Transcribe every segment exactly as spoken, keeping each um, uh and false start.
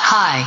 Hi.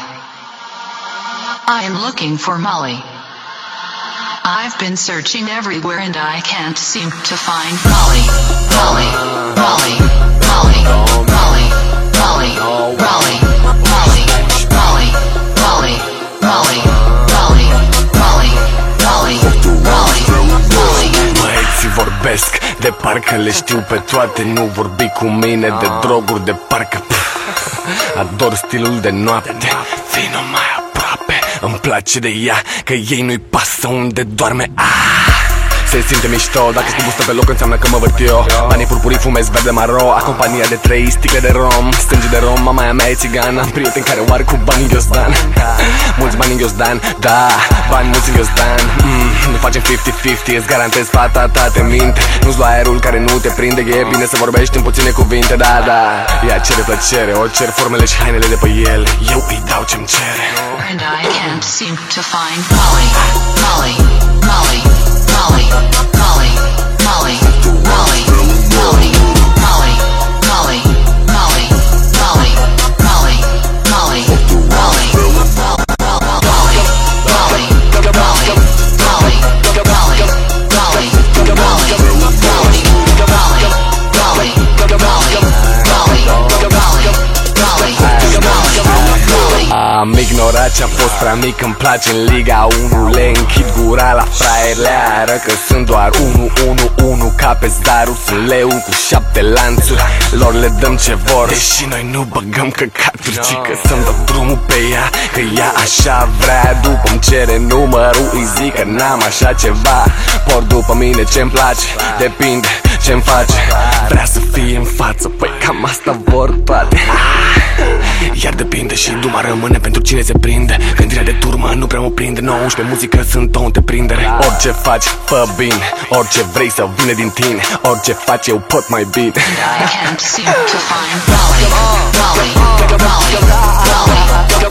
I am looking for Molly. I've been searching everywhere and I can't seem to find Molly. Molly, Molly, Molly, Molly, Molly, Molly, Molly, Molly, Molly, Molly, Molly, Molly, Molly, Molly, Molly. Băieții vorbesc de parcă le știu pe toate. Nu vorbi cu mine de droguri, de parcă pf, ador stilul de noapte. Vino mai aproape, îmi place de ea, că ei nu-i pasă unde doarme. ah! Se simte mișto, dacă știi bustă pe loc înseamnă că mă văd eu. Banii purpurii, fumez verde maro, acompania de trei sticle de rom. Stânge de rom, mama mea e țigană. Am prieteni care oare cu bani în ghiozdan. Mulți bani în ghiozdan, da, bani mulți în ghiozdan. mm, Nu facem cincizeci cincizeci, îți garantez fata ta te minte. Nu-ți lua aerul care nu te prinde. E bine să vorbești în puține cuvinte, da, da. Ea cere plăcere, o cer formele și hainele de pe el. Eu îi dau ce-mi cere. And I can't seem to find Molly, Molly, Molly, Molly, Molly, Molly, Molly, Molly, Molly, Molly, Molly, Molly, Molly, Molly, Molly, Am ignorat ce-a fost prea mic, îmi place în Liga unu. Le închid gura la fraier, le ară că sunt doar unu, unu, unu. Ca pe Zdaru, sunt leu cu șapte lanțuri. Lor le dăm ce vor, deși noi nu băgăm căcaturi, ci că să-mi dau drumul pe ea, că ea așa vrea. După-mi cere numărul, îi zic că n-am așa ceva. Por după mine ce-mi place, depinde ce-mi face. Vrea să fie în față, păi cam asta vor toate. Iar depinde și duma rămâne pentru cine se prinde. Gândirea de turmă nu prea mă prinde. nouăsprezece muzică sunt o întreprindere. Orice faci, fă bine, orice vrei să vină din tine. Orice faci eu pot mai bine. I can't seem to find Molly, Molly, Molly, Molly,